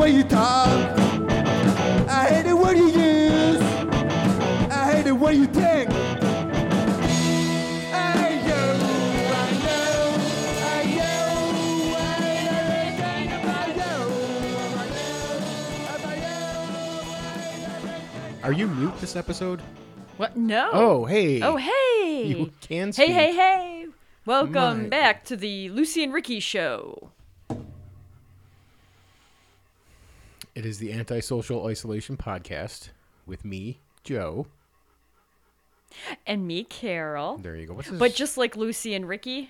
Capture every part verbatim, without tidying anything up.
way you talk. I hate the word you use. I hate the way you think. I know, I know, I know, I know everything about you. I know about you. Are you mute this episode? What? No. Oh, hey. Oh, hey. You can speak. Hey, hey, hey. Welcome My- back to the Lucy and Ricky Show. It is the Antisocial Isolation Podcast with me, Joe. And me, Carol. There you go. What's this? But just like Lucy and Ricky,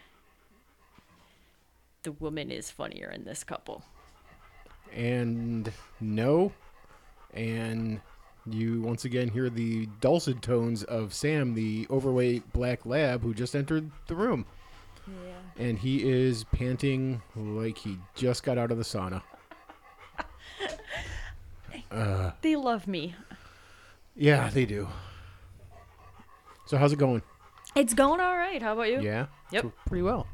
the woman is funnier in this couple. And no. And you once again hear the dulcet tones of Sam, the overweight black lab who just entered the room. Yeah. And he is panting like he just got out of the sauna. Uh, They love me. yeah, they do. So how's it going? It's going all right. How about you? Yeah? Yep. So pretty well.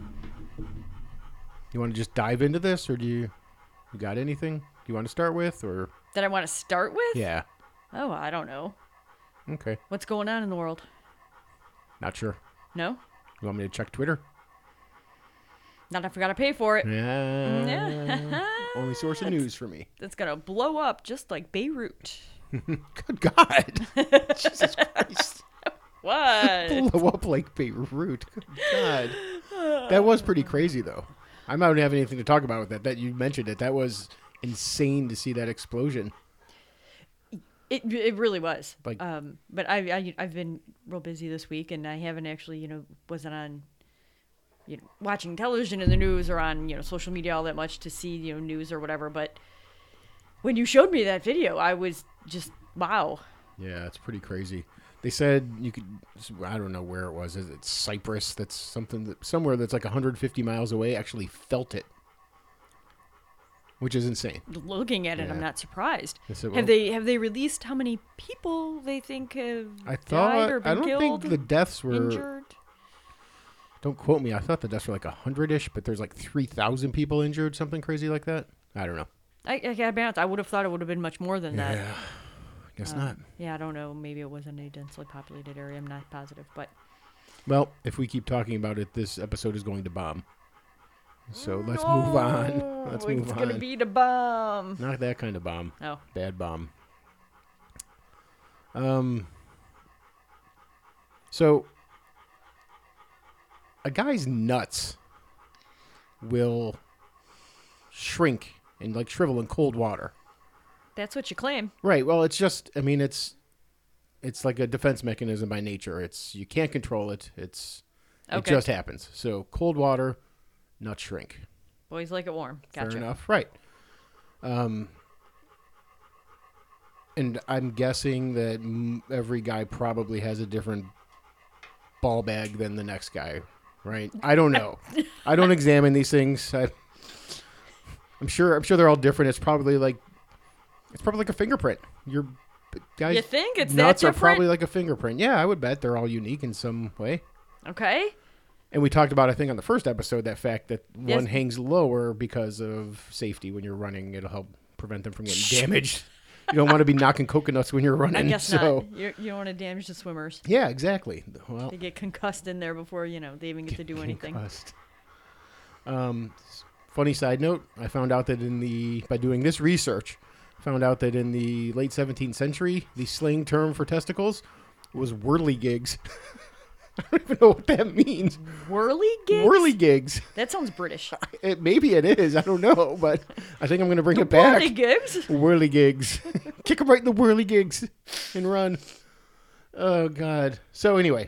You want to just dive into this, or do you, you got anything you want to start with, or? That I want to start with? Yeah. Oh, I don't know. Okay. What's going on in the world? Not sure. No? You want me to check Twitter? Not if I gotta pay for it. Yeah. Yeah. Only source of news for me. It's gonna blow up just like Beirut. Good God. Jesus Christ. What? Blow up like Beirut. Good God. That was pretty crazy, though. I don't have anything to talk about with that. That you mentioned it. That was insane to see that explosion. It it really was. Like- um, but I, I I've been real busy this week, and I haven't actually, you know, wasn't on, you know, watching television in the news or on, you know, social media all that much to see, you know, news or whatever. But when you showed me that video, I was just wow. Yeah, it's pretty crazy. They said you could, I don't know where it was. Is it Cyprus? That's something that somewhere that's like one hundred fifty miles away actually felt it, which is insane. Looking at it, I'm Yeah. not surprised. They said, well- have they have they released how many people they think have I died thought, or been I don't killed, think the deaths were, injured? don't quote me, I thought the deaths were like one hundred-ish, but there's like three thousand people injured, something crazy like that. I don't know. I, I gotta be honest, I would have thought it would have been much more than that. Yeah, guess Uh, not. Yeah, I don't know. Maybe it wasn't a densely populated area. I'm not positive, but Well, if we keep talking about it, this episode is going to bomb. So let's move on. No, Let's it's move on. gonna be the bomb. Not that kind of bomb. Oh, Bad bomb. Um. So, a guy's nuts will shrink and like shrivel in cold water. that's what you claim. Right. Well, it's just. I mean, it's it's like a defense mechanism by nature. It's you can't control it. It's it Okay. just happens. So cold water, nuts shrink. Boys like it warm. Gotcha. Fair enough. Right. Um, and I'm guessing that m- every guy probably has a different ball bag than the next guy, right? I don't know. I don't examine these things. I, I'm sure. I'm sure they're all different. It's probably like it's probably like a fingerprint. Your guys, You think it's that nuts are different? probably like a fingerprint. Yeah, I would bet they're all unique in some way. Okay. And we talked about, I think, on the first episode, that fact that Yes. one hangs lower because of safety when you're running. It'll help prevent them from getting damaged. You don't want to be knocking coconuts when you're running. I guess so. not. You, you don't want to damage the swimmers. Yeah, exactly. Well, They get concussed in there before, you know, they even get to do anything. concussed. Um, s- funny side note: I found out that in the by doing this research, found out that in the late seventeenth century, the slang term for testicles was whirligigs. I don't even know what that means. Whirligigs? Whirligigs. That sounds British. It, maybe it is. I don't know, but I think I'm going to bring it back. Whirligigs? Whirligigs. Kick him right in the whirligigs and run. Oh, God. So, anyway.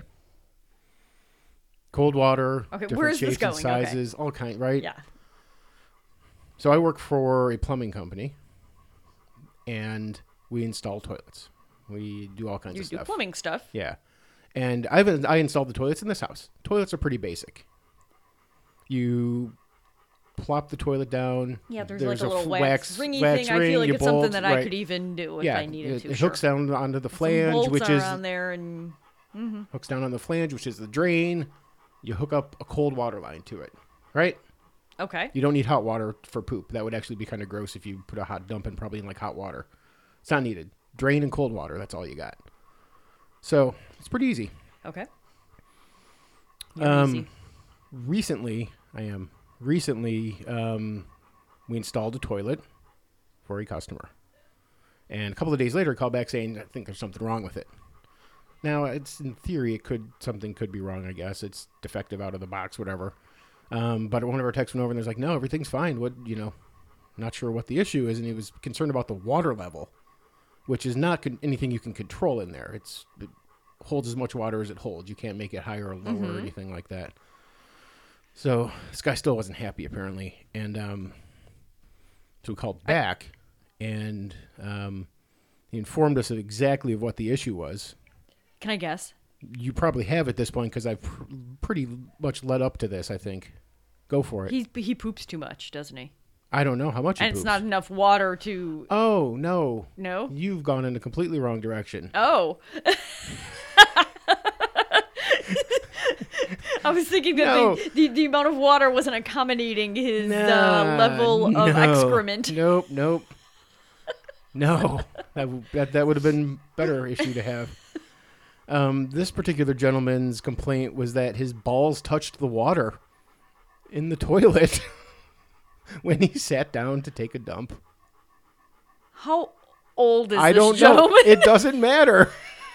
Cold water, Okay, different where's this shapes and going? Okay. sizes, all kind, right? Yeah. So, I work for a plumbing company, and we install toilets. We do all kinds You of do stuff. plumbing stuff. Yeah. And I've I installed the toilets in this house. Toilets are pretty basic. You plop the toilet down. Yeah, there's, like a little wax, wax ringy wax thing. I ring, feel like you it's something bolt, that I right. could even do if yeah, I needed it, to. it sure. hooks down onto the Some flange, bolts which are is on there, and hooks down on the flange, which is the drain. You hook up a cold water line to it, right? Okay. You don't need hot water for poop. That would actually be kind of gross if you put a hot dump in probably in like hot water. It's not needed. Drain and cold water. That's all you got. So it's pretty easy. Okay. You're Um, easy. recently, I am recently um, we installed a toilet for a customer, and a couple of days later, I called back saying I think there's something wrong with it. Now, it's in theory, it could something could be wrong. I guess it's defective out of the box, whatever. Um, but one of our techs went over and there's like, no, everything's fine. What you know, not sure what the issue is, and he was concerned about the water level, which is not con- anything you can control in there. It's it holds as much water as it holds. You can't make it higher or lower Mm-hmm. or anything like that. So this guy still wasn't happy apparently, and um, so we called back, and um, he informed us of exactly of what the issue was. Can I guess? You probably have at this point because I've pr- pretty much led up to this. I think. Go for it. He's, he poops too much, doesn't he? I don't know how much. He And poops. it's not enough water to... Oh no! No? You've gone in a completely wrong direction. Oh. I was thinking that No. the, the, the amount of water wasn't accommodating his uh, level of no. excrement. Nope, nope. No, that w- that, that would have been better issue to have. Um, this particular gentleman's complaint was that his balls touched the water in the toilet when he sat down to take a dump. How old is I this don't gentleman? know. It doesn't matter.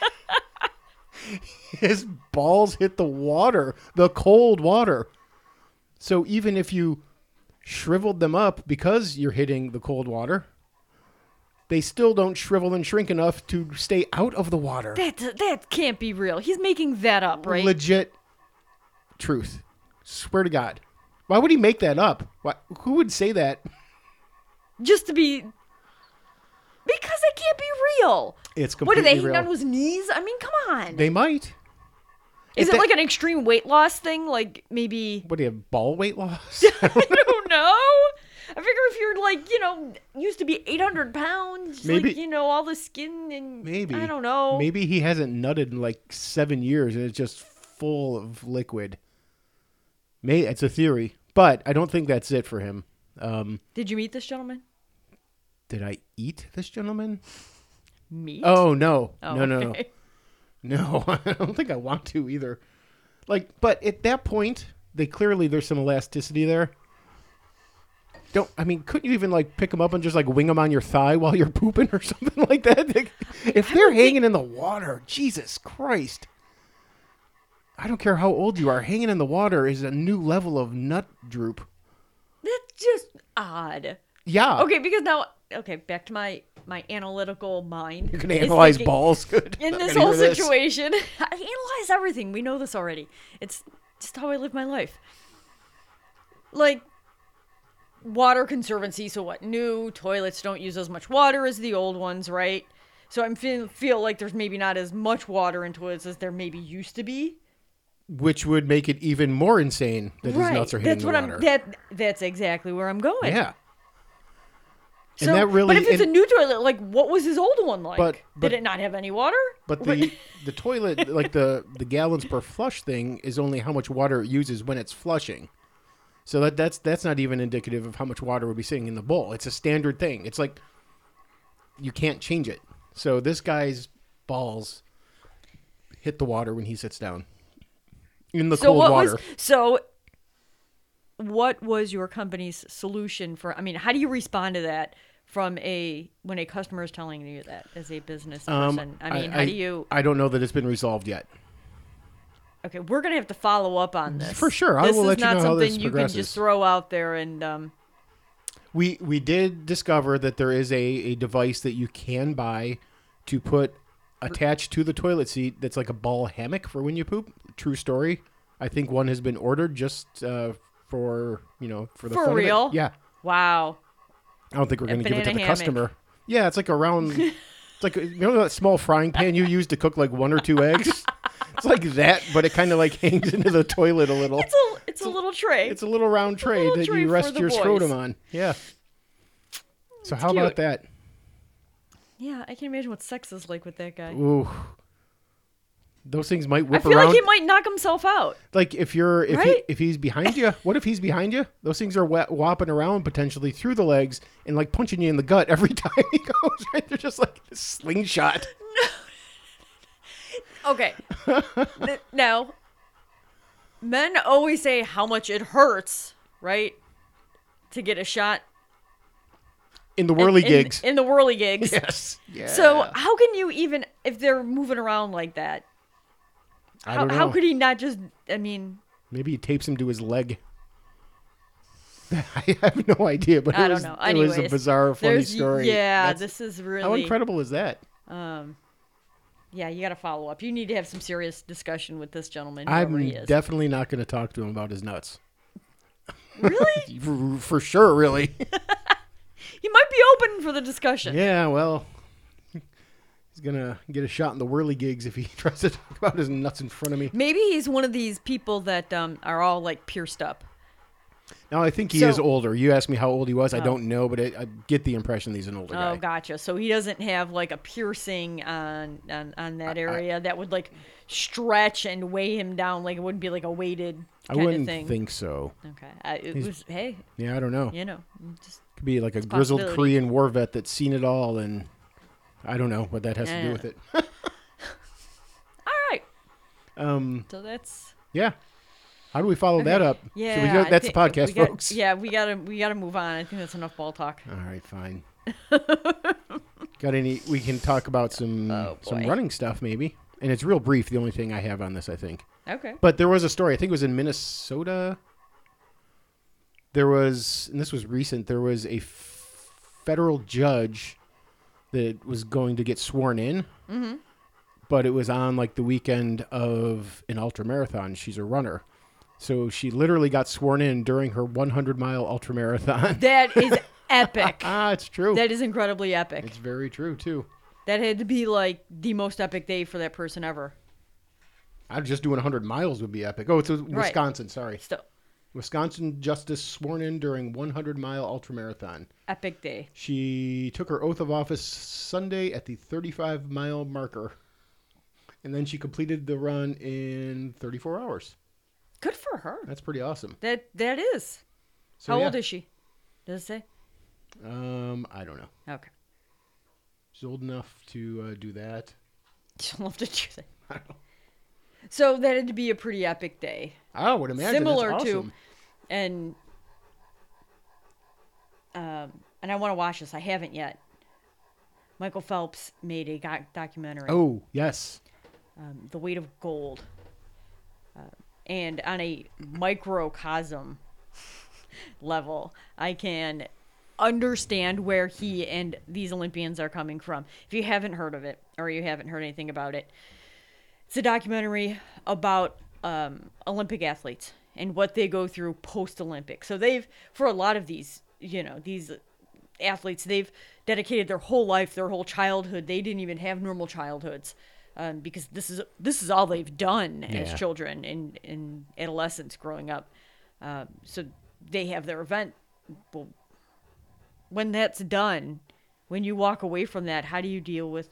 His balls hit the water, the cold water. So even if you shriveled them up because you're hitting the cold water, they still don't shrivel and shrink enough to stay out of the water. That, that can't be real. He's making that up, right? Legit truth. Swear to God. Why would he make that up? Why, who would say that? Just to be... Because it can't be real. It's What, completely are they hanging real. on his knees? I mean, come on. They might. Is If it they- like an extreme weight loss thing? Like maybe... What do you have, ball weight loss? I don't know. I figure if you're like, you know, used to be eight hundred pounds, Maybe- like, you know, all the skin and Maybe. I don't know. Maybe he hasn't nutted in like seven years and it's just full of liquid. May It's a theory, but I don't think that's it for him. Um, Did you meet this gentleman? did I eat this gentleman? Meet? Oh, no. Oh, no, no, no. okay. No, I don't think I want to either. Like, but at that point, they clearly, there's some elasticity there. Don't, I mean, couldn't you even like pick them up and just like wing them on your thigh while you're pooping or something like that? Like, if they're hanging in the water, Jesus Christ. I don't care how old you are. Hanging in the water is a new level of nut droop. That's just odd. Yeah. Okay, because now, okay, back to my my analytical mind. You can is analyze thinking, balls. Good. In Not this gonna whole hear this. situation, I analyze everything. We know this already. It's just how I live my life. Like, water conservancy. So what? New toilets don't use as much water as the old ones, right? So I feel feel like there's maybe not as much water in toilets as there maybe used to be. Which would make it even more insane that right. his nuts are hitting that's the what water. I'm. That that's exactly where I'm going. Yeah. So, And that really- but if it's and- a new toilet, like, what was his old one like? But- but- Did it not have any water? But Or- the the toilet, like the the gallons per flush thing, is only how much water it uses when it's flushing. So that that's that's not even indicative of how much water would be sitting in the bowl. It's a standard thing. It's like you can't change it. So this guy's balls hit the water when he sits down in the so cold what water. was so? What was your company's solution for? I mean, how do you respond to that from a when a customer is telling you that as a business Um, person? I mean, how do you? I don't know that it's been resolved yet. Okay, we're gonna have to follow up on this For sure. I This will is let you not know how something this you can progresses. just throw out there and. Um, We we did discover that there is a, a device that you can buy to put attached to the toilet seat that's like a ball hammock for when you poop. True story. I think one has been ordered just uh, for, you know, for the For fun of it. real? Yeah. wow. I don't think we're A going to give it to banana the hammock. customer. Yeah, it's like a round it's like you know that small frying pan you use to cook like one or two eggs? It's like that, but it kind of like hangs into the toilet a little. It's a it's a little tray. It's a little round tray little that tray you for rest the your boys. scrotum on. Yeah. So how cute. about that? Yeah, I can imagine what sex is like with that guy. Ooh. those things might I whip feel around. like he might knock himself out. Like if you're if he, Right? if he's behind you, what if he's behind you? Those things are wha- whopping around potentially through the legs and like punching you in the gut every time he goes. Right? They're just like a slingshot. Okay. N- now, men always say how much it hurts, right? To get a shot In the in- whirly in, gigs. In the whirly gigs. Yes. Yeah. So how can you even, if they're moving around like that, I how, don't know. how could he not just, I mean, Maybe he tapes him to his leg. I have no idea, but it I don't was, know. it was a Anyways, bizarre, funny there's, story. yeah, That's- this is How really, incredible is that? um, yeah, you got to follow up. You need to have some serious discussion with this gentleman, I'm whoever he is. definitely not going to talk to him about his nuts. Really? for, for sure, really. He might be open for the discussion. Yeah, well, he's going to get a shot in the whirly gigs if he tries to talk about his nuts in front of me. Maybe he's one of these people that um, are all like pierced up. Now, I think he So- is older. You asked me how old he was. I Oh. don't know, but I, I get the impression he's an older Oh, guy. gotcha. So he doesn't have like a piercing on on, on that area that would like stretch and weigh him down. Like it wouldn't be like a weighted I kind wouldn't of thing. think so. Okay. I, it He's- was hey, Yeah, I don't know. you know, just Could be like a a grizzled possibility. Korean war vet that's seen it all, and I don't know what that has to do Yeah. with it. all right. um, So that's yeah. How do we follow that up? yeah. Should we go, I that's the think podcast, we got- folks. Yeah, we gotta we gotta move on. I think that's enough ball talk. All right, fine. Got any? We can talk about some Oh, some boy. running stuff, maybe. And it's real brief. The only thing I have on this, I think. Okay. But there was a story. I think it was in Minnesota. There was, and this was recent. There was a f- federal judge that was going to get sworn in, Mm-hmm. but it was on like the weekend of an ultra marathon. She's a runner, so she literally got sworn in during her hundred mile ultra marathon. That is epic. Ah, it's true. That is incredibly epic. It's very true too. That had to be like the most epic day for that person ever. I'd just doing hundred miles would be epic. Oh, it's Wisconsin. Sorry, Still, Wisconsin justice sworn in during hundred mile ultra marathon. epic day. She took her oath of office Sunday at the thirty-five mile marker, and then she completed the run in thirty-four hours. Good for her. That's pretty awesome. That that is. So, How yeah. old is she? Does it say? Um, I don't know. Okay. She's old enough to uh, do that. She'll love to do that. I don't know. So that had to be a pretty epic day. I would imagine Similar it's to, awesome. and um, and I want to watch this. I haven't yet. Michael Phelps made a doc- documentary. Oh yes, um, The Weight of Gold. Uh, and on a microcosm level, I can understand where he and these Olympians are coming from. If you haven't heard of it, or you haven't heard anything about it, it's a documentary about um, Olympic athletes and what they go through post-Olympic. So they've, for a lot of these, you know, these athletes, they've dedicated their whole life, their whole childhood. They didn't even have normal childhoods. Um, because this is this is all they've done as Yeah. children and, and adolescents growing up. Um, so they have their event. Well, when that's done, when you walk away from that, how do you deal with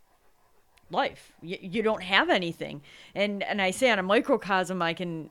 life? You, you don't have anything. And and I say on a microcosm, I can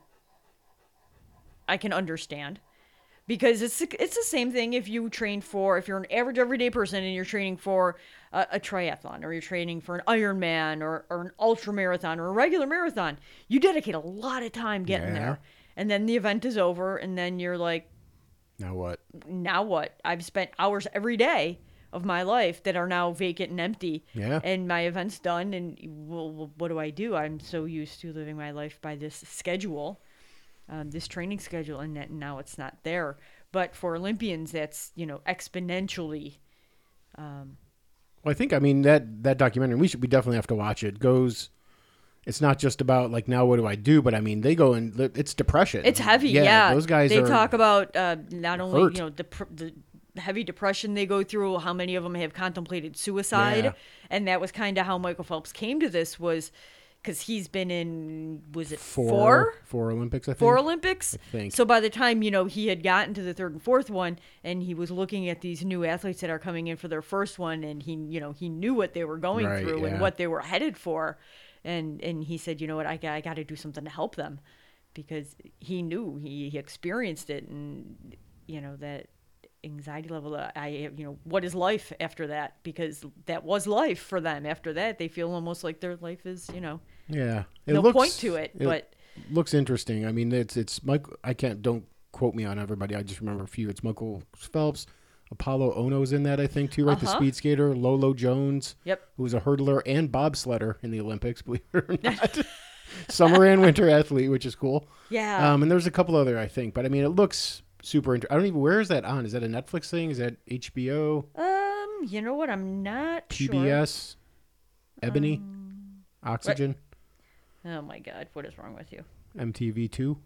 I can understand. Because it's it's the same thing if you train for, if you're an average everyday person and you're training for a, a triathlon, or you're training for an Ironman, or, or an ultra marathon, or a regular marathon. You dedicate a lot of time getting Yeah. there. And then the event is over, and then you're like, now what? now what? I've spent hours every day of my life that are now vacant and empty. Yeah. And my event's done, and well, what do I do? I'm so used to living my life by this schedule. Um, this training schedule, and that now it's not there. But for Olympians, that's, you know, exponentially. Um, Well, I think I mean that that documentary. We should we definitely have to watch it. Goes. It's not just about like now what do I do, but I mean they go and it's depression. it's heavy, yeah. Those guys They are. talk about uh, not only hurt. you know the the heavy depression they go through. How many of them have contemplated suicide, Yeah. and that was kind of how Michael Phelps came to this, was because he's been in, was it four, four? four Olympics. I think. Four Olympics. I think. So by the time, you know, he had gotten to the third and fourth one, and he was looking at these new athletes that are coming in for their first one, and he, you know, he knew what they were going Right, through yeah. and what they were headed for. and and he said, you know what, I got I got to do something to help them, because he knew he, he experienced it, and you know that anxiety level. uh, I you know what is life after that, because that was life for them. After that, they feel almost like their life is you know Yeah. It no looks, point to it, but looks interesting. I mean, it's it's Mike. I can't don't quote me on everybody. I just remember a few. It's Michael Phelps, Apollo Ono's in that, I think, too, right? The Uh-huh. speed skater, Lolo Jones, yep. who was a hurdler and bobsledder in the Olympics, believe it or not. Summer and winter athlete, which is cool. Yeah. Um, and there's a couple other, I think, but I mean, it looks super. Inter- I don't even. Where is that on? Is that a Netflix thing? Is that H B O, um, you know what? I'm not P sure. B S, Ebony, Um, Oxygen, oh my God, what is wrong with you? M T V two,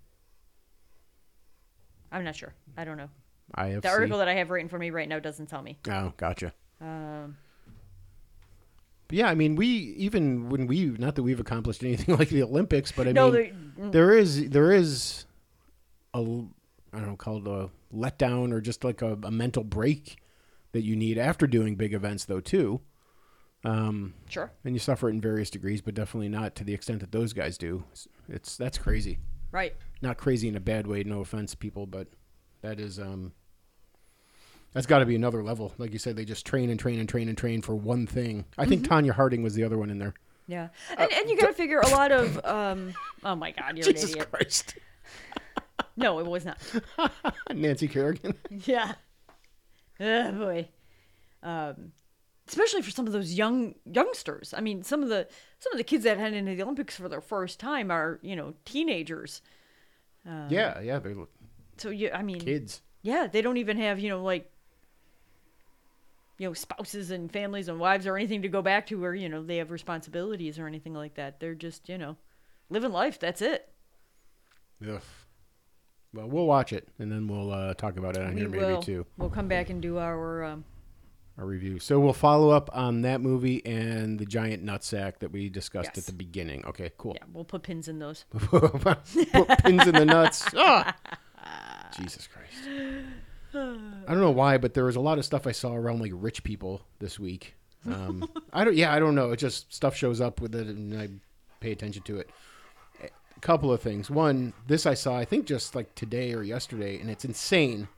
I'm not sure. I don't know. I F C. The article that I have right in front of me right now doesn't tell me. Oh, gotcha. Um, But yeah, I mean, we even when we not that we've accomplished anything like the Olympics, but I no, mean, there- there is there is a I don't know called a letdown or just like a, a mental break that you need after doing big events, though too. Um, sure. and you suffer it in various degrees, but definitely not to the extent that those guys do. It's, it's that's crazy. Right. Not crazy in a bad way. No offense, people, but that is um. That's got to be another level. Like you said, they just train and train and train and train for one thing. I think Mm-hmm. Tanya Harding was the other one in there. Yeah. And, and you got to figure a lot of, um, oh my God, you're Jesus an idiot. Christ. No, it was not. Nancy Kerrigan. Yeah. Oh boy. Um, especially for some of those young youngsters. I mean, some of the some of the kids that head into the Olympics for their first time are, you know, teenagers. Um, yeah, yeah, they're So you, I mean, kids. yeah, they don't even have, you know, like, you know, spouses and families and wives or anything to go back to, where, you know, they have responsibilities or anything like that. They're just, you know, living life. That's it. Ugh. Well, we'll watch it, and then we'll uh, talk about it on We here maybe will. too. We'll come back and do our, um, Our review. So we'll follow up on that movie and the giant nutsack that we discussed Yes. at the beginning. Okay, cool. yeah, we'll put pins in those. Put pins in the nuts. Ah! Jesus Christ. I don't know why, but there was a lot of stuff I saw around like rich people this week. Um, I don't. Yeah, I don't know. It just stuff shows up with it, and I pay attention to it. A couple of things. One, this I saw, I think just like today or yesterday, and it's insane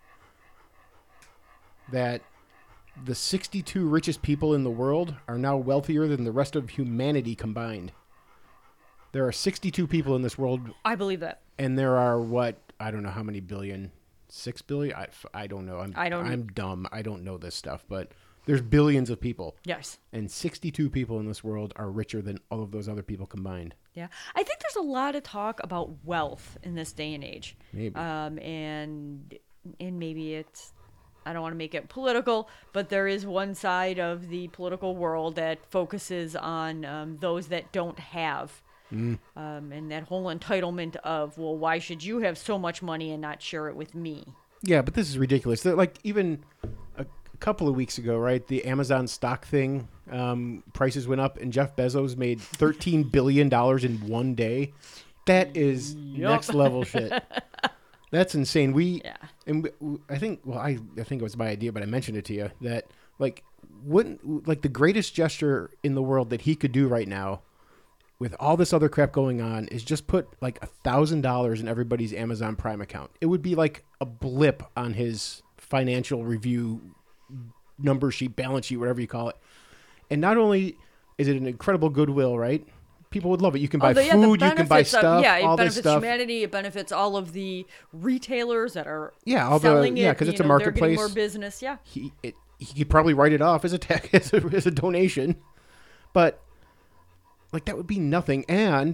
that the sixty-two richest people in the world are now wealthier than the rest of humanity combined. There are sixty-two people in this world, I believe that. and there are what? I don't know how many billion. Six billion? I, I don't know. I'm I don't- I'm dumb. I don't know this stuff, but there's billions of people, Yes. and sixty-two people in this world are richer than all of those other people combined. Yeah. I think there's a lot of talk about wealth in this day and age. Maybe. Um, and and maybe it's, I don't want to make it political, but there is one side of the political world that focuses on um, those that don't have. Mm. Um, and that whole entitlement of, well, why should you have so much money and not share it with me? Yeah, but this is ridiculous. They're like even a, a couple of weeks ago, right? The Amazon stock thing, um, prices went up, and Jeff Bezos made thirteen billion dollars in one day. That is Yup. next level shit. That's insane. We Yeah. and we, we- I think well, I I think it was my idea, but I mentioned it to you that like wouldn't like the greatest gesture in the world that he could do right now, with all this other crap going on, is just put like a thousand dollars in everybody's Amazon Prime account. It would be like a blip on his financial review number sheet, balance sheet, whatever you call it. And not only is it an incredible goodwill, right? People would love it. You can buy Although, yeah, the food, you can buy benefits of- stuff, yeah, it all this benefits stuff. humanity. It benefits all of the retailers that are Yeah, all the- selling yeah, it. 'cause it's you a know, they're marketplace. getting more business. Yeah. he it, he could probably write it off as a tax as a, as a donation, but like that would be nothing. And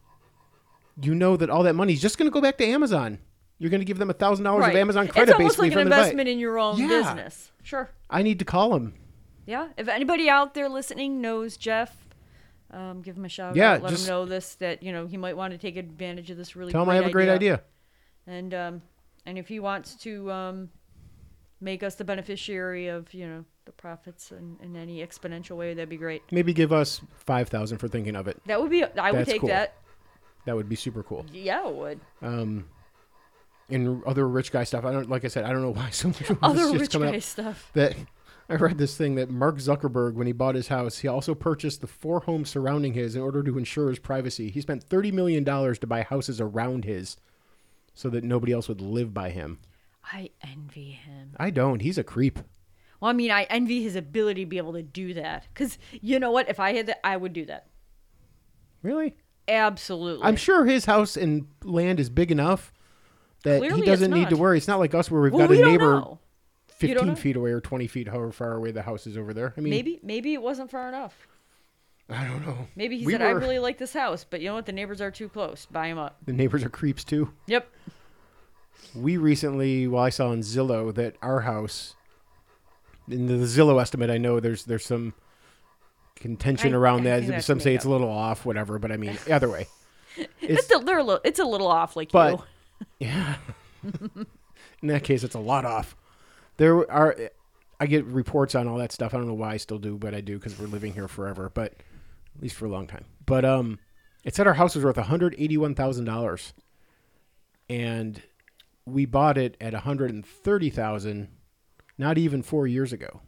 you know that all that money is just going to go back to Amazon. You're going to give them a thousand dollars of Right. Amazon credit, It's almost basically like for an them to buy it. investment in your own Yeah. business. Sure. I need to call him. Yeah. If anybody out there listening knows Jeff, um, give him a shout Yeah, out. Let just- him know this, that, you know, he might want to take advantage of this really Tell him great I have a great idea. And, um, and if he wants to, um, make us the beneficiary of, you know, the profits in, in any exponential way, that'd be great. Maybe give us five thousand for thinking of it. That would be, I would That's take cool. that. That would be super cool. Yeah, it would. Um, and other rich guy stuff. I don't like I said. I don't know why so much of this Other shit's rich coming guy up. stuff. That I read this thing that Mark Zuckerberg, when he bought his house, he also purchased the four homes surrounding his in order to ensure his privacy. He spent thirty million dollars to buy houses around his so that nobody else would live by him. I envy him. I don't. He's a creep. Well, I mean, I envy his ability to be able to do that. Because you know what? If I had that, I would do that. Really? Absolutely. I'm sure his house and land is big enough that Clearly he doesn't it's need not. to worry. It's not like us where we've well, got we a don't neighbor know. You don't fifteen know? feet away or twenty feet, however far away the house is over there. I mean, Maybe, maybe it wasn't far enough. I don't know. Maybe he We said, "I were- really like this house, but you know what? The neighbors are too close. Buy them up." The neighbors are creeps too. Yep. We recently, well, I saw on Zillow that our house, in the Zillow estimate, I know there's there's some contention I- around I think that. that's Some say made it's a up. little off, whatever. But I mean, either way, It's, a, they're a little, it's a little off, like But- you. yeah. In that case, it's a lot off. There are, I get reports on all that stuff. I don't know why I still do, but I do because we're living here forever. But at least for a long time. But um, it said our house was worth one hundred eighty-one thousand dollars, and we bought it at one hundred thirty thousand dollars, not even four years ago.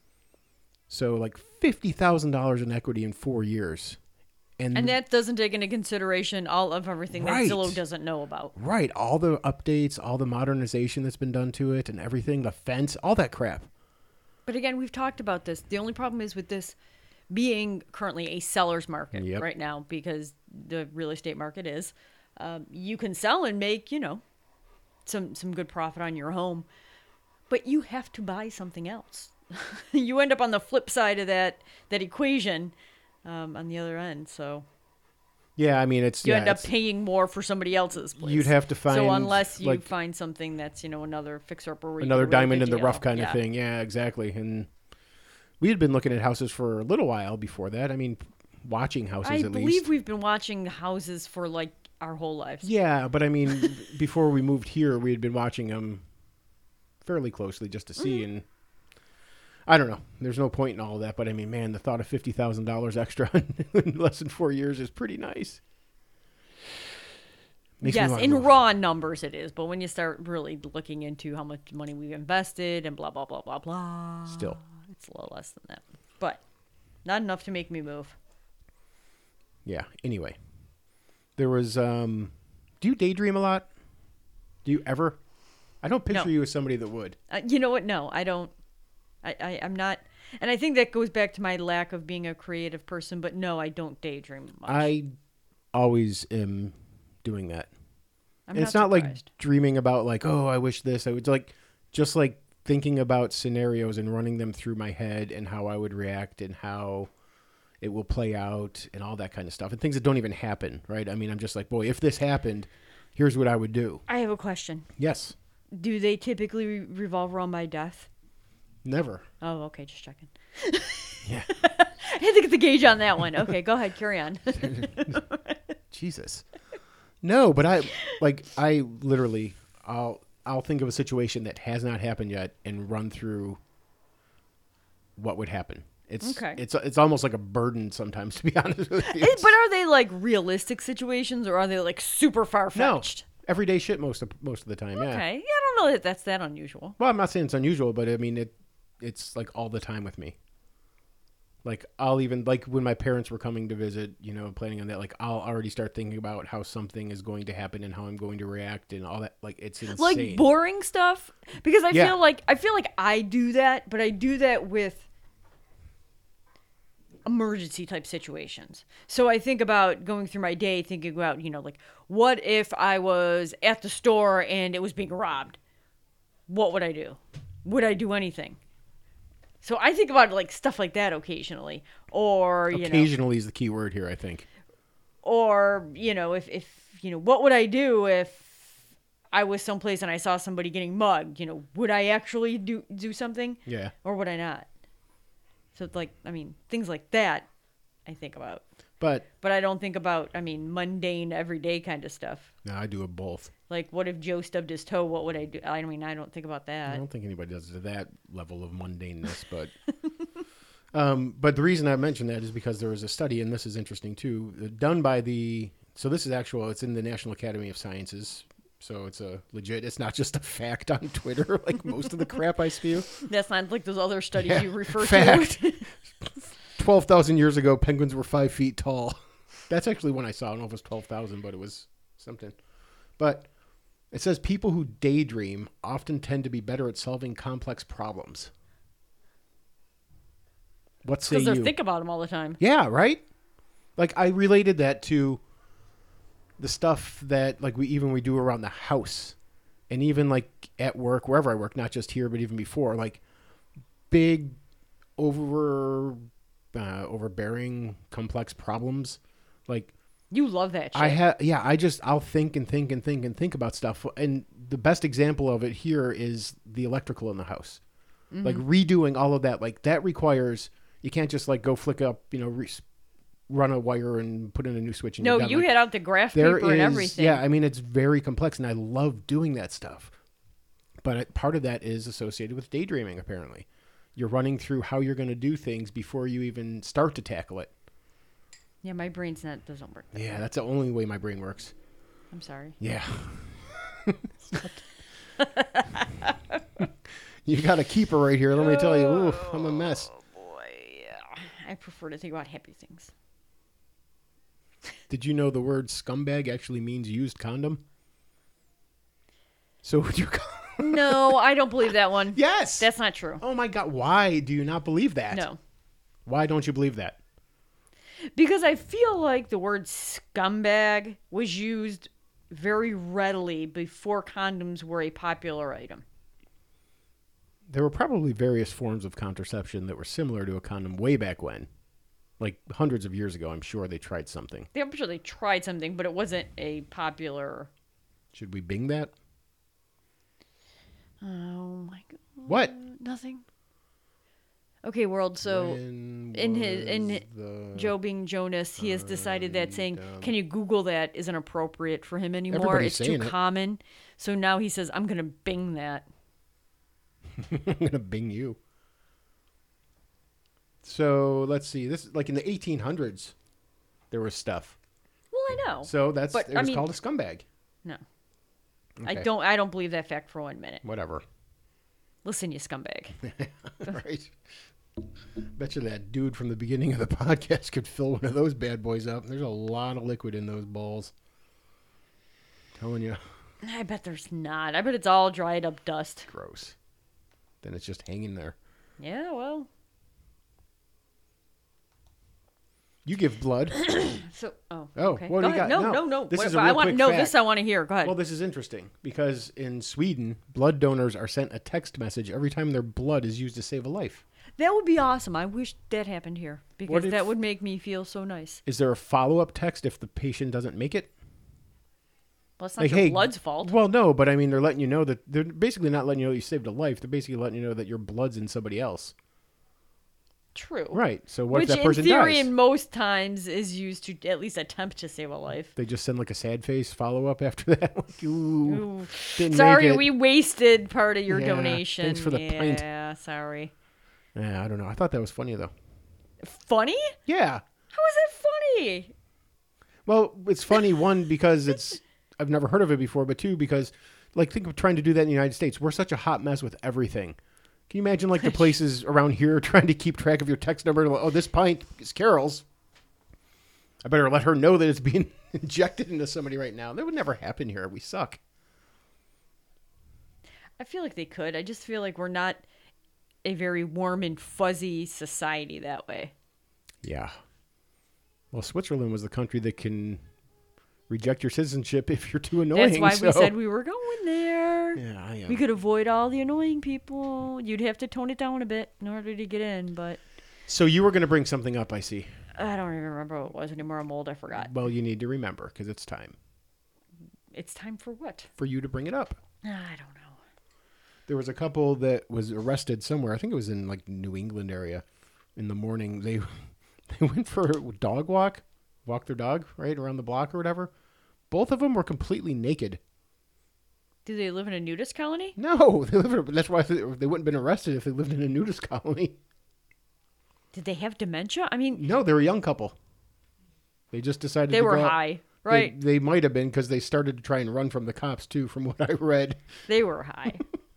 So like fifty thousand dollars in equity in four years. And, And that doesn't take into consideration all of everything Right. that Zillow doesn't know about. right, all the updates, all the modernization that's been done to it and everything, the fence, all that crap. But again, we've talked about this. The only problem is with this being currently a seller's market Yep. right now, because the real estate market is. Um, you can sell and make, you know, some some good profit on your home, but you have to buy something else. You end up on the flip side of that that equation, um, on the other end. So Yeah, I mean, it's you yeah, end up it's- paying more for somebody else's place. You'd have to find so unless you like find something that's, you know, another fixer upper, where you another get a really diamond in good the rough deal. kind Yeah. of thing. Yeah, exactly. And we had been looking at houses for a little while before that. I mean, watching houses I at believe least. we've been watching houses for like our whole lives. Yeah, but I mean, before we moved here, we had been watching them fairly closely just to see. Mm-hmm. And I don't know. There's no point in all of that. But I mean, man, the thought of fifty thousand dollars extra in less than four years is pretty nice. Makes me Yes, wanna in move. raw numbers it is, but when you start really looking into how much money we've invested and blah blah blah blah blah, Still. it's a little less than that, but not enough to make me move. Yeah. Anyway, there was. Um, do you daydream a lot? Do you ever? I don't picture No. you as somebody that would. Uh, you know what? No, I don't. I, I I'm not, and I think that goes back to my lack of being a creative person. But no, I don't daydream much. I always am doing that. I'm And it's not like surprised. dreaming about like, oh, I wish this. I would like just like thinking about scenarios and running them through my head and how I would react and how it will play out and all that kind of stuff and things that don't even happen, right? I mean, I'm just like, boy, if this happened, here's what I would do. I have a question. Yes. Do they typically re- revolve around my death? Never. Oh, okay, just checking. Yeah. I had to get the gauge on that one. Okay, go ahead, carry on. Jesus. No, but I like I literally I'll I'll think of a situation that has not happened yet and run through what would happen. It's Okay. it's it's almost like a burden sometimes, to be honest with you. Eh, but are they like realistic situations, or are they like super far No, fetched? everyday shit most of most of the time. Yeah. Okay, yeah, I don't know that that's that unusual. Well, I'm not saying it's unusual, but I mean it. It's like all the time with me. Like I'll even like when my parents were coming to visit, you know, planning on that. Like I'll already start thinking about how something is going to happen and how I'm going to react and all that. Like it's insane. Like boring stuff, because I Yeah. feel like I feel like I do that, but I do that with emergency type situations. So I think about going through my day thinking about, you know, like what if I was at the store and it was being robbed? What would I do? Would I do anything? So I think about like stuff like that occasionally, or you know, Occasionally is the key word here, I think. or you know, if if you know, what would I do if I was someplace and I saw somebody getting mugged? You know, would I actually do do something, Yeah. or would I not? So it's like, I mean, things like that I think about, But but I don't think about, I mean, mundane everyday kind of stuff. no, I do it both. Like, what if Joe stubbed his toe? What would I do? I mean, I don't think about I that. don't think anybody does it to that level of mundaneness, but um, but the reason I mentioned that is because there was a study, and this is interesting too, done by the so this is actual. It's in the National Academy of Sciences So it's a legit, it's not just a fact on Twitter like most of the crap I spew. That's not like those other studies Yeah, you refer fact. to. twelve thousand years ago, penguins were five feet tall. That's actually when I saw, I don't know if it was twelve thousand, but it was something. But it says people who daydream often tend to be better at solving complex problems. What say Because you? they think about them all the time. Yeah, right? Like I related that to the stuff that like we even we do around the house and even like at work, wherever I work, not just here, but even before, like big over uh, overbearing complex problems. Like You love that shit. I have, yeah, I just, I'll think and think and think and think about stuff. And the best example of it here is the electrical in the house. Mm-hmm. Like redoing all of that, like that requires, you can't just like go flick up, you know, re- run a wire and put in a new switch. And no, you're done. you Like, had out the graph there paper and is- everything. Yeah, I mean, it's very complex and I love doing that stuff. But it, part of that is associated with daydreaming, apparently. You're running through how you're going to do things before you even start to tackle it. Yeah, my brain's not doesn't work. that Yeah, way. that's the only way my brain works. I'm sorry. Yeah. You got a keeper right here. Let me tell you. Ooh, I'm a mess. Oh boy, yeah. I prefer to think about happy things. Did you know the word scumbag actually means used condom? So would you call... No, I don't believe that one. Yes. That's not true. Oh my God. Why do you not believe that? No. Why don't you believe that? Because I feel like the word scumbag was used very readily before condoms were a popular item. There were probably various forms of contraception that were similar to a condom way back when. Like hundreds of years ago, I'm sure they tried something. I'm sure they tried something, but it wasn't a popular. Should we Bing that? Oh my God. What? Nothing. Okay, world. So When in his in was hi- the- Joe being Jonas, he has decided that saying Condom. "Can you Google that?" isn't appropriate for him anymore. Everybody's it's too saying it. common. So now he says, "I'm gonna Bing that." I'm gonna Bing you. So let's see. This like in the eighteen hundreds, there was stuff. Well, I know. So that's But, it I was mean- called a scumbag. no, I Okay. don't. I don't believe that fact for one minute. Whatever. Listen, you scumbag. Right. Bet you that dude from the beginning of the podcast could fill one of those bad boys up. There's a lot of liquid in those balls. Telling you, I bet there's not. I bet it's all dried up dust. gross. Then it's just hanging there. Yeah, well. You give blood. So, oh. Oh, okay. what Go do you ahead. got? No, No, no, no. this Wait, is a I real want quick no. fact. This I want to hear. Go ahead. Well, this is interesting because in Sweden, blood donors are sent a text message every time their blood is used to save a life. That would be awesome. I wish that happened here because What if- that would make me feel so nice. Is there a follow-up text if the patient doesn't make it? Well, it's not Like, your hey, blood's fault. Well, no, but I mean, they're letting you know that they're basically not letting you know you saved a life. They're basically letting you know that your blood's in somebody else. True. Right. So what Which, if that in person theory, dies? and most times is used to at least attempt to save a life. They just send like a sad face follow-up after that. Like, ooh, Ooh. didn't Sorry, make it. we wasted part of your Yeah, donation. thanks for the yeah, pint. Yeah, sorry. Yeah, I don't know. I thought that was funny though. Funny? Yeah. How is it funny? Well, it's funny one because it's I've never heard of it before, but two because like think of trying to do that in the United States. We're such a hot mess with everything. Can you imagine like the places around here trying to keep track of your text number? Like, oh, this pint is Carol's. I better let her know that it's being injected into somebody right now. That would never happen here. We suck. I feel like they could. I just feel like we're not a very warm and fuzzy society that way. Yeah. Well, Switzerland was the country that can reject your citizenship if you're too annoying. That's why we so- said we were going there. Yeah, I am. We could avoid all the annoying people. You'd have to tone it down a bit in order to get in, but So you were going to bring something up, I see. I don't even remember what it was anymore. I'm old. I forgot. Well, you need to remember because it's time It's time for what? for you to bring it up. I don't know. There was a couple that was arrested somewhere. I think it was in like New England area. In the morning, they they went for a dog walk, walk their dog right around the block or whatever. Both of them were completely naked. Do they live in a nudist colony? No, they live in, that's why they, they wouldn't have been arrested if they lived in a nudist colony. Did they have dementia? I mean, No, they were a young couple. They just decided they to were go out- high. Right. They, they might have been because they started to try and run from the cops too, from what I read. They were high.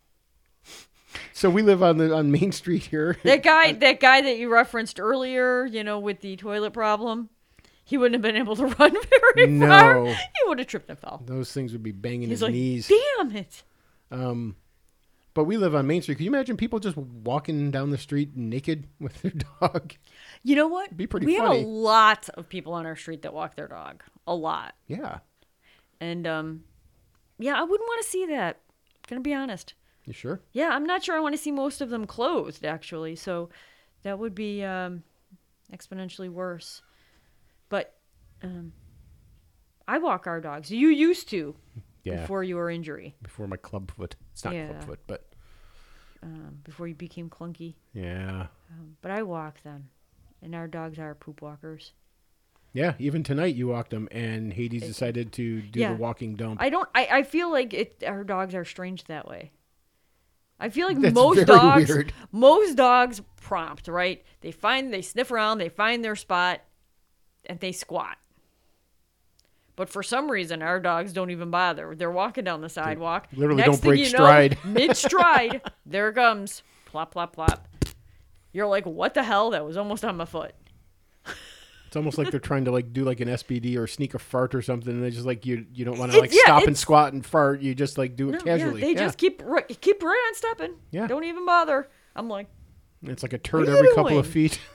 So we live on the on Main Street here. That guy, that guy that you referenced earlier, you know, with the toilet problem, he wouldn't have been able to run very No. far. He would have tripped and fell. Those things would be banging He's his like, knees. damn it. Um, but we live on Main Street. Can you imagine people just walking down the street naked with their dog? You know what? Be pretty we funny. have a lot of people on our street that walk their dog. A lot. Yeah. And, um, yeah, I wouldn't want to see that. Gonna be honest. You sure? Yeah, I'm not sure I want to see most of them closed, actually. So that would be um, exponentially worse. But um, I walk our dogs. You used to Yeah. before your injury, Before my club foot. It's not Yeah. club foot, but um, before you became clunky. yeah. Um, but I walk them, and our dogs are poop walkers. Yeah, even tonight you walked them, and Hades decided to do Yeah. the walking dump. I don't. I, I feel like it. Our dogs are strange that way. I feel like That's most very dogs, weird. most dogs prompt, right? They find, they sniff around, they find their spot, and they squat. But for some reason, our dogs don't even bother. They're walking down the sidewalk. literally Next don't thing break you stride. Know, mid-stride, there it comes. Plop, plop, plop. You're like, what the hell? That was almost on my foot. It's almost like they're trying to like do like an S B D or sneak a fart or something, and they just like you you don't want to It's- like yeah, stop and it's- squat and fart. You just like do it No, casually. Yeah, they Yeah. just keep right, keep right on stepping. Yeah. Don't even bother. I'm like, It's like a turd What are you every couple of doing? feet.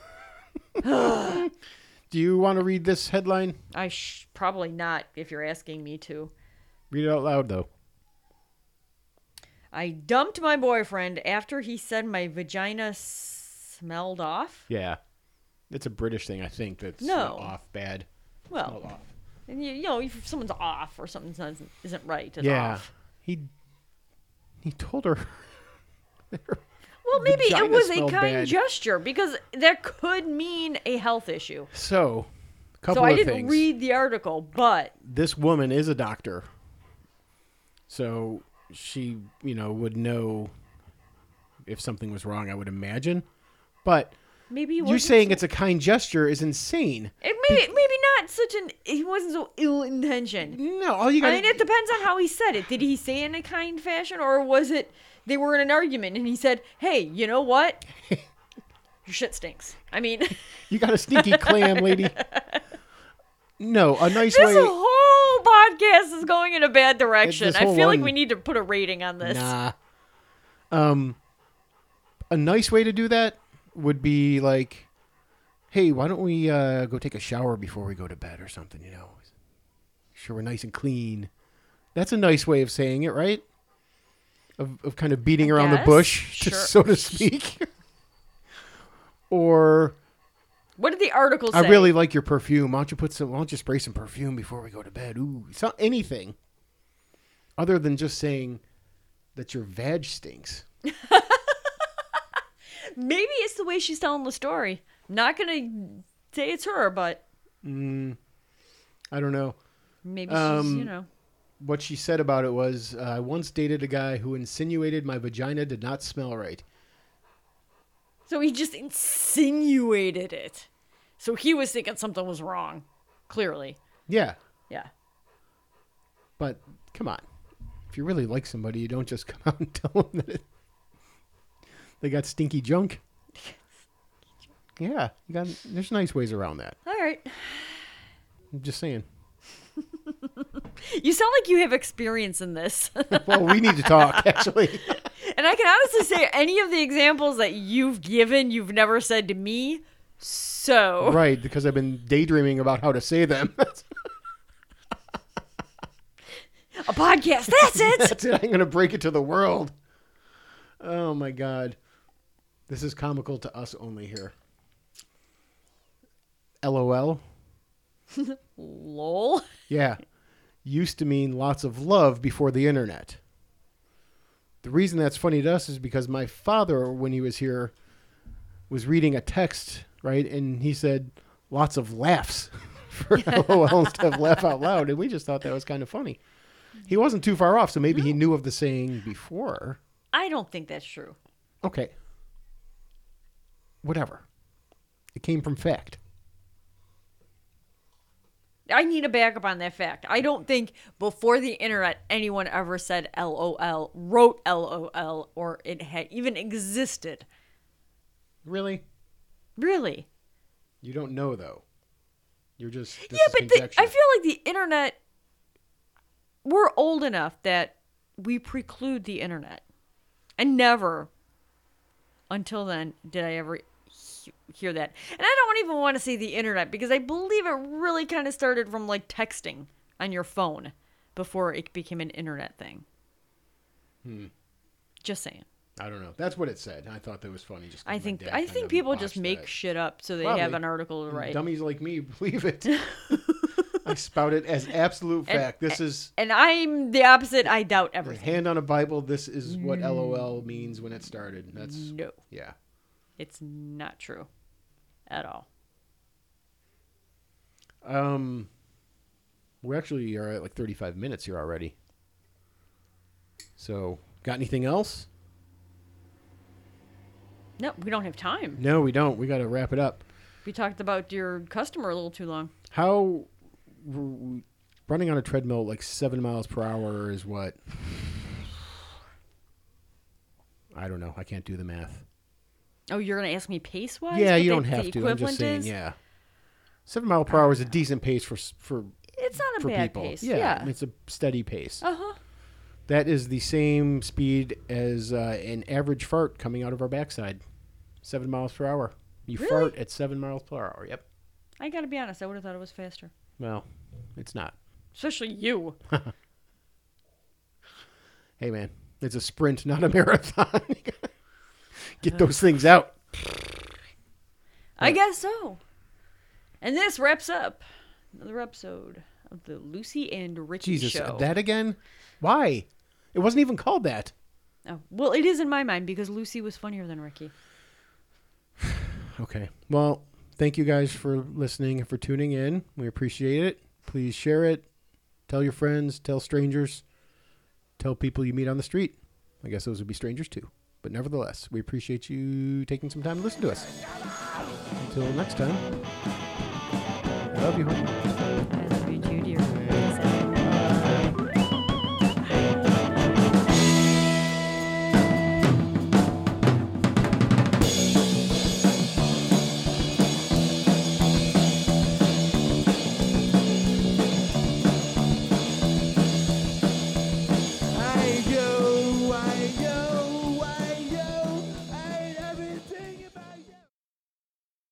Do you want to read this headline? I sh- probably not if you're asking me to. Read it out loud though. I dumped my boyfriend after he said my vagina smelled off. Yeah, it's a British thing, I think. That's No. uh, off bad. Well, Smell off. and you, you know, if someone's off or something isn't, isn't right, it's Yeah, off. he he told her. Well, maybe Vagina it was a smelled kind bad. gesture because that could mean a health issue. So, a couple So I of didn't things. read the article, but This woman is a doctor, so she, you know, would know if something was wrong. I would imagine, but maybe he you wasn't saying so- it's a kind gesture is insane. it maybe maybe not such an he wasn't so ill intentioned. No, all you got. I mean, it depends on how he said it. Did he say it in a kind fashion, or was it they were in an argument and he said, "Hey, you know what? Your shit stinks." I mean, You got a sneaky clam, lady. No, a nice this way. whole podcast is going in a bad direction. this I whole feel like one- we need to put a rating on this. Nah. Um, a nice way to do that would be like, hey, why don't we uh, go take a shower before we go to bed or something, you know? Sure, we're nice and clean. That's a nice way of saying it, right? Of, of kind of beating I around the guess. bush, to, Sure. so to speak. Or, What did the article say? I really like your perfume. Why don't you put some? Why don't you spray some perfume before we go to bed? Ooh, so anything other than just saying that your vag stinks. Maybe it's the way she's telling the story. I'm not gonna say it's her, but Mm, I don't know. maybe she's Um, you know. What she said about it was, uh, I once dated a guy who insinuated my vagina did not smell right. So he just insinuated it. So he was thinking something was wrong. Clearly, Yeah, yeah. but come on. If you really like somebody, you don't just come out and tell them that it, they got stinky junk. Yeah, you got. There's nice ways around that. All right. I'm just saying. You sound like you have experience in this. Well, we need to talk, actually. And I can honestly say any of the examples that you've given, you've never said to me. So, Right, because I've been daydreaming about how to say them. a podcast, that's it. That's it. I'm going to break it to the world. Oh, my God. This is comical to us only here. LOL. Lol. Yeah. Used to mean lots of love before the internet. The reason that's funny to us is because my father, when he was here, was reading a text, right? And he said lots of laughs for LOL instead of laugh out loud. And we just thought that was kind of funny. He wasn't too far off, so maybe he knew of the saying before. I don't think that's true. Okay. Whatever. It came from fact. I need a backup on that fact. I don't think before the internet anyone ever said L O L, wrote L O L, or it had even existed. Really? Really? You don't know, though. You're just... This Yeah, is but the, conjecture. I feel like the internet... We're old enough that we preclude the internet. And never, until then, did I ever he- hear that. And I don't even want to say the internet, because I believe it really kind of started from, like, texting on your phone before it became an internet thing. Hmm. Just saying. I don't know. That's what it said. I thought that was funny. Just 'cause I my think dad I kind think of people just botched make that. shit up so they Probably. have an article to And write. Dummies like me believe it. I spout it as absolute fact. This is And I'm the opposite. I doubt everything. hand on a Bible. This is what L O L means when it started. That's No, yeah. it's not true at all. Um, we actually are at like thirty-five minutes here already. So, got anything else? No, we don't have time. No, we don't. We got to wrap it up. We talked about your customer a little too long. How r- running on a treadmill at like seven miles per hour is what? I don't know. I can't do the math. Oh, you're gonna ask me pace wise? Yeah, you don't have to. I'm just saying. Is? Yeah, seven mile per hour is a decent pace for s- for It's not a for bad people. pace. Yeah, Yeah. it's a steady pace. Uh huh. That is the same speed as uh, an average fart coming out of our backside. Seven miles per hour. You Really? fart at seven miles per hour. Yep. I gotta be honest. I would have thought it was faster. Well, it's not. Especially you. Hey, man, it's a sprint, not a marathon. Get those things out. I guess so. And this wraps up another episode of the Lucy and Ricky Jesus, show. that again? Why? It wasn't even called that. Oh, well, it is in my mind because Lucy was funnier than Ricky. Okay. Well, thank you guys for listening and for tuning in. We appreciate it. Please share it. Tell your friends. Tell strangers. Tell people you meet on the street. I guess those would be strangers too. But nevertheless, we appreciate you taking some time to listen to us. Until next time, I love you.